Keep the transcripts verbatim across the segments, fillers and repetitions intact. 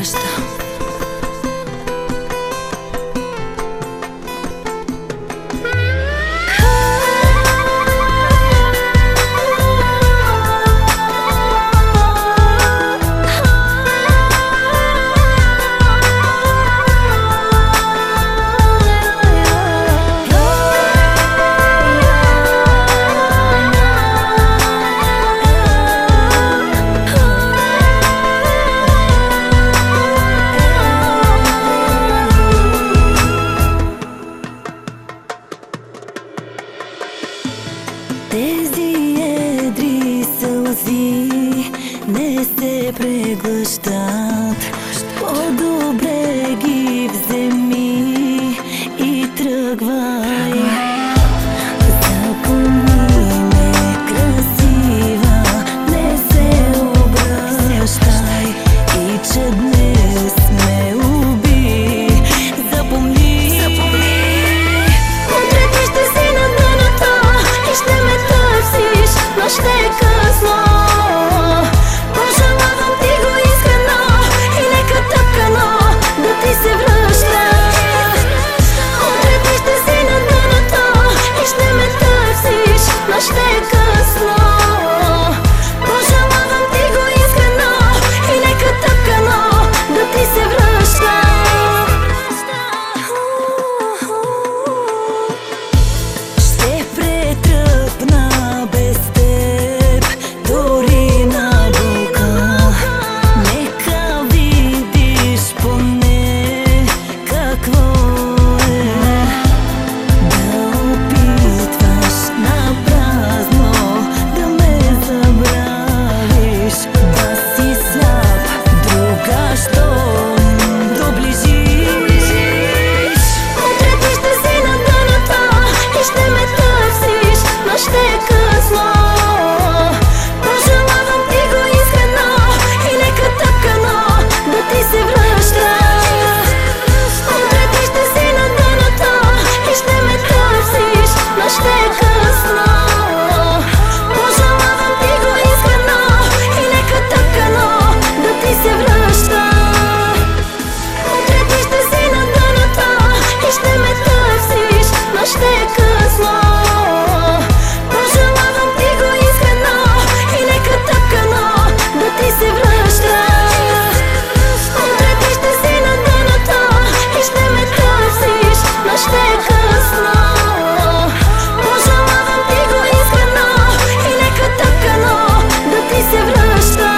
връща. Тези едри сълзи не се преглъщат. По-добре ги вземи и тръгвай. Запомни ме красива, не се обръщай. И че днес ме уби, запомни, запомни. Утре ти ще си на дъното и ще ме търсиш, но ще е късно. Пожелавам ти го искрено и нека тъпкано да ти се връща. Утре ти ще си на дъното и ще ме търсиш, но ще е късно. Пожелавам ти го искрено и нека тъпкано да ти се връща. Ще претръпна без теб, дори на бука. Нека видиш поне какво е да опитваш на празно да ме забравиш, да си сляп, друга щом доближиш. Утре ти ще си на дъното и ще ме търсиш, но ще е късно. Пожелавам ти го искрено и нека тъпкано да ти се връща. Утре ти ще си на дъното и ще ме търсиш, но ще е късно. Пожелавам ти го искрено и нека тъпкано да ти се връща. Утре ти ще си на дъното и ще ме търсиш, но ще е късно. Пожелавам ти го искрено и нека тъпкано да ти се връща. Утре ти ще си на дъното и ще ме търсиш, но ще е късно. Пожелавам ти го искрено и нека тъпкано да ти се връща.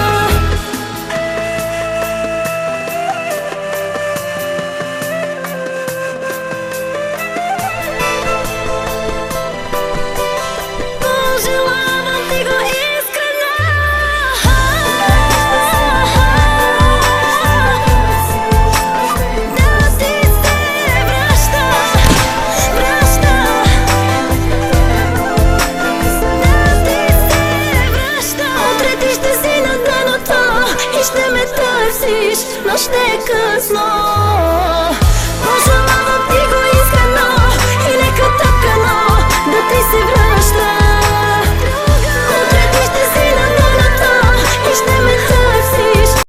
Пожелавам ти го искрено да ти се връща, връща, да ти се връща. Утре ти ще си на дъното и ще ме търсиш, но ще е късно. Пожелавам ти го искрено и нека тъпкано да ти се връща.